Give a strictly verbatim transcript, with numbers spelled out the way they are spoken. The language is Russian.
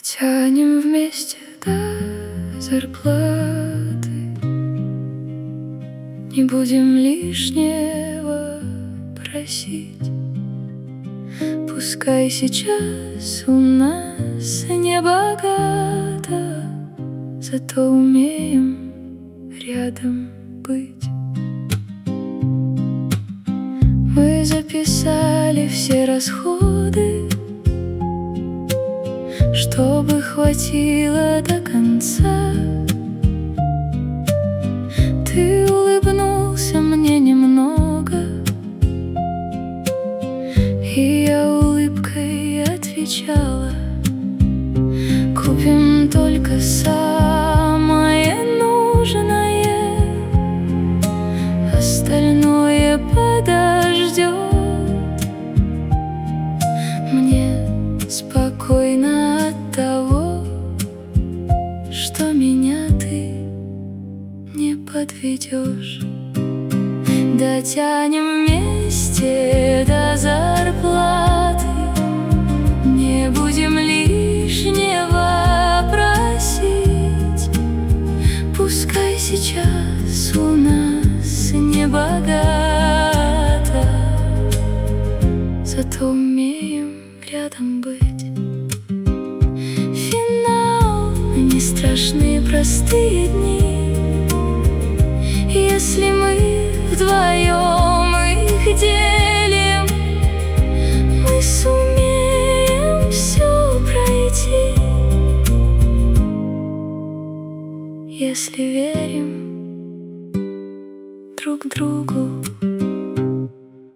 Дотянем вместе до зарплаты, не будем лишнего просить. Пускай сейчас у нас не богато, зато умеем рядом быть. Мы записали все расходы, чтобы хватило до конца. Ты улыбнулся мне немного, и я улыбкой отвечала: купим только самое нужное, остальное подождет. Мне спокойно от того, что меня ты не подведешь. Дотянем вместе до зарплаты, не будем лишнего просить. Пускай сейчас у нас не богато, зато умеем рядом быть. Финал, не страшны простые дни, если мы вдвоем их делим. Мы сумеем все пройти, если верим друг другу.